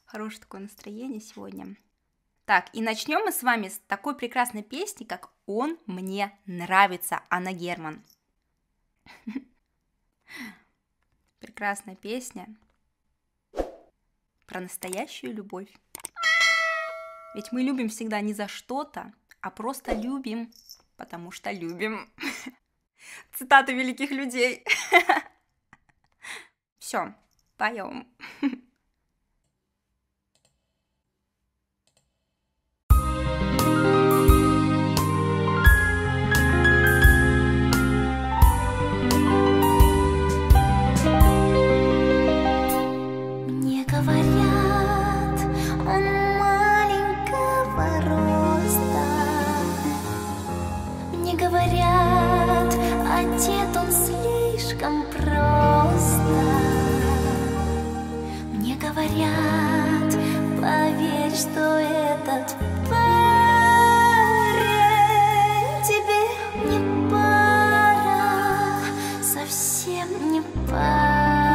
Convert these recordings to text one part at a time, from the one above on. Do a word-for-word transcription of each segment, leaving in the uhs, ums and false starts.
Хорошее такое настроение сегодня. Так, и начнем мы с вами с такой прекрасной песни, как «Он мне нравится», Анна Герман. Прекрасная песня про настоящую любовь. Ведь мы любим всегда не за что-то, а просто любим, потому что любим. Цитаты великих людей. Все, поем. Мне говорят, он маленького роста. Мне говорят, одет он слишком просто. Мне говорят, поверь, что этот парень тебе не пара, совсем не пара.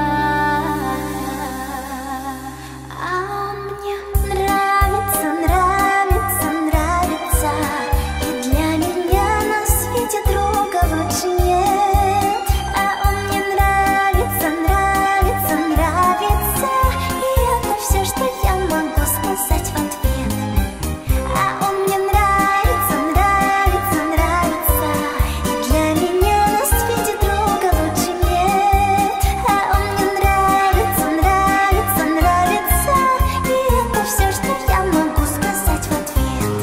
А он мне нравится, нравится, нравится, и для меня на свете друга лучше нет. А он мне нравится, нравится, нравится, и это все, что я могу сказать в ответ. А он мне нравится, нравится, нравится, и для меня на свете друга лучше нет. А он мне нравится, нравится, нравится, и это все, что я могу сказать в ответ.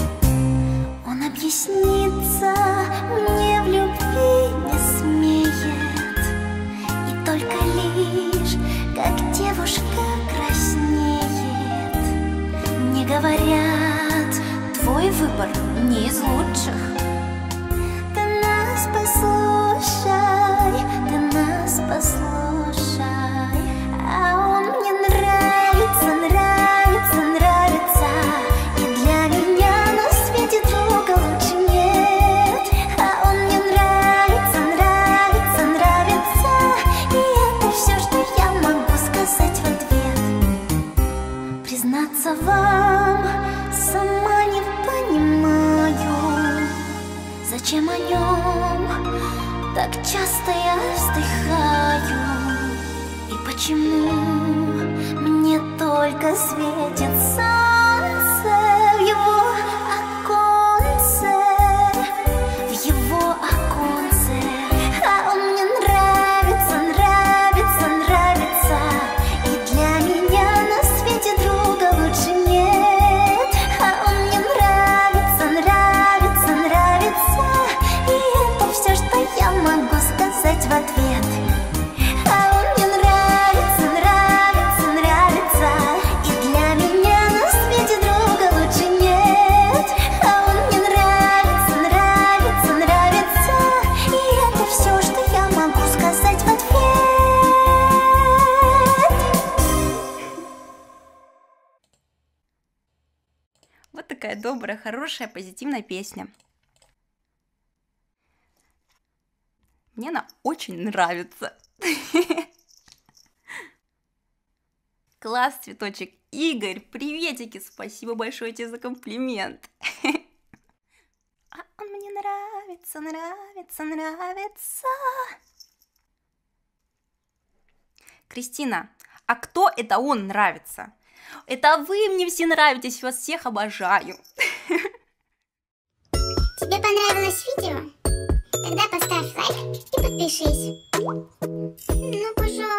Он объясниться мне в любви не смеет, и только лишь как девушка краснеет. Мне говорят, твой выбор не из лучших. Ты нас послушай, ты нас послушай. А он мне нравится, нравится, нравится, и для меня на свете друга лучше нет. А он мне нравится, нравится, нравится, и это все, что я могу сказать в ответ. Признаться вам, сама не понимаю, зачем о нем так часто я вздыхаю, и почему мне только светит солнце в его оконце, в его оконце. А он мне нравится, нравится, нравится, и для меня на свете друга лучше нет. А он мне нравится, нравится, нравится, и это все, что я могу сказать в ответ. А он мне нравится, нравится, нравится, и для меня на свете друга лучше нет. А он мне нравится, нравится, нравится, и это все, что я могу сказать в ответ. Вот такая добрая, хорошая, позитивная песня. Мне она очень нравится. Класс, цветочек. Игорь, приветики, спасибо большое тебе за комплимент. А он мне нравится, нравится, нравится. Кристина, а кто это он нравится? Это вы мне все нравитесь, вас всех обожаю. Тебе понравилось видео? Тогда поставь лайк и подпишись. Ну, пожалуйста.